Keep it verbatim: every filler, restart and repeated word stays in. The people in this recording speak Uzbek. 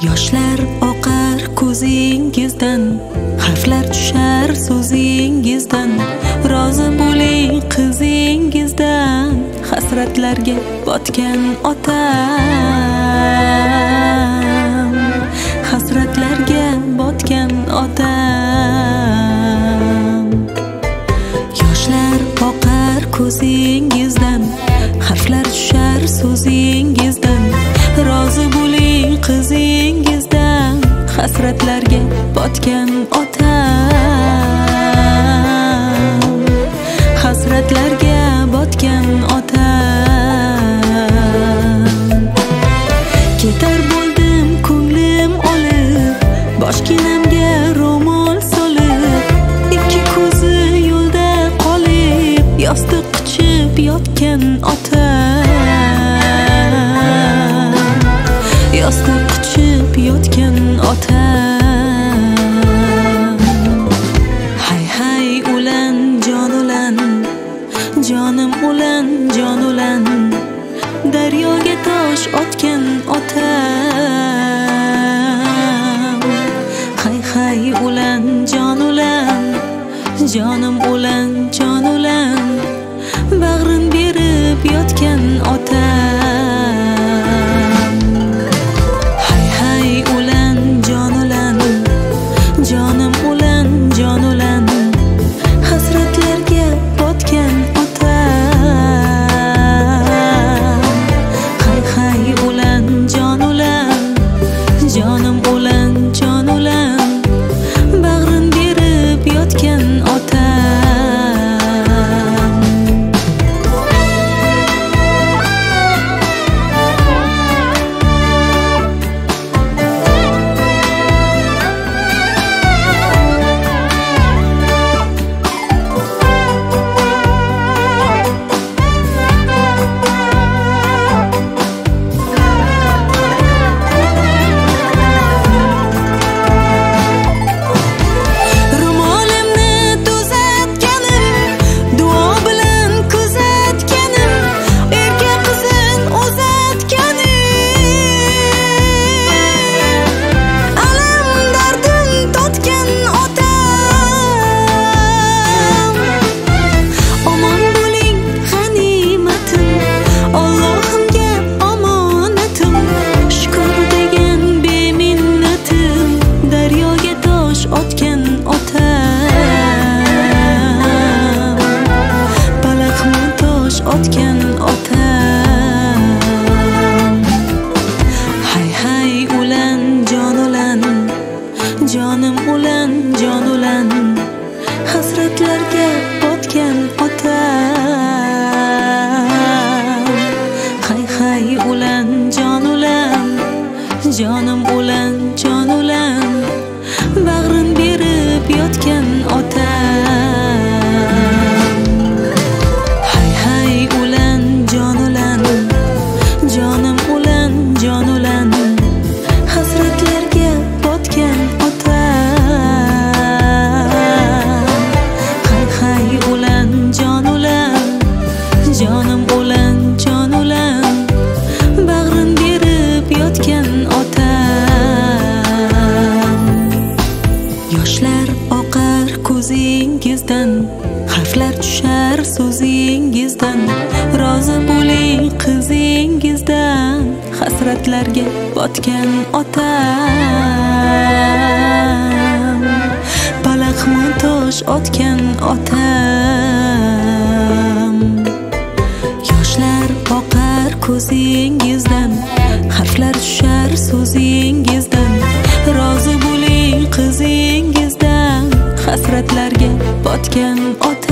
Yoshlar oqar ko'zingizdan, harflar tushar so'zingizdan. Rozi bo'ling qizingizdan, hasratlarga botgan otam, hasratlarga botgan otam. Yoshlar oqar ko'zingizdan, harflar tushar so'zingizdan. Rozi bo'ling qizingizdan, hasratlarga botgan otam, hasratlarga botgan otam. Ketar bo'ldim ko'nglim olib, boshginamga ro'mol solib, ikki ko'zi yo'lda qolib, yostiq quchib yotgan otam, yostiq quchib yotgan otam. Hay hay ulan jon ulan, jonim ulan jon ulan, daryoga tosh otgan otam. Hay hay ulan jon ulan, jonim ulan jon ulan, bag'rin berib yotgan otam. Hay hay ulan jon ulan, jonim ulan jon ulan, hasratlarga botgan otam. Hay hay ulan jon ulan, jonim ulan jon ulan, bag'rin berib yotgan otam. Otgan otam. Hay hay ulan jon ulan, jonim ulan jon ulan, hasratlarga botgan otam. Hay hay ulan jon ulan, jonim ulan jon ulan, bag'rin berib yotgan otam. Jonim ulan jon ulan, hasratlarga botgan otam. Hay hay ulan jon ulan, jonim ulan jon ulan, bag'rin berib yotgan otam. Yoshlar oqar ko'zingizdan, harflar tushar so'zingizdan. Rozi bo'ling qizingizdan, hasratlarga botgan otam, palaxmon tosh otgan otam. Yoshlar oqar ko'zingizdan, harflar tushar so'zingizdan. Rozi bo'ling qizingizdan, hasratlarga botgan otam.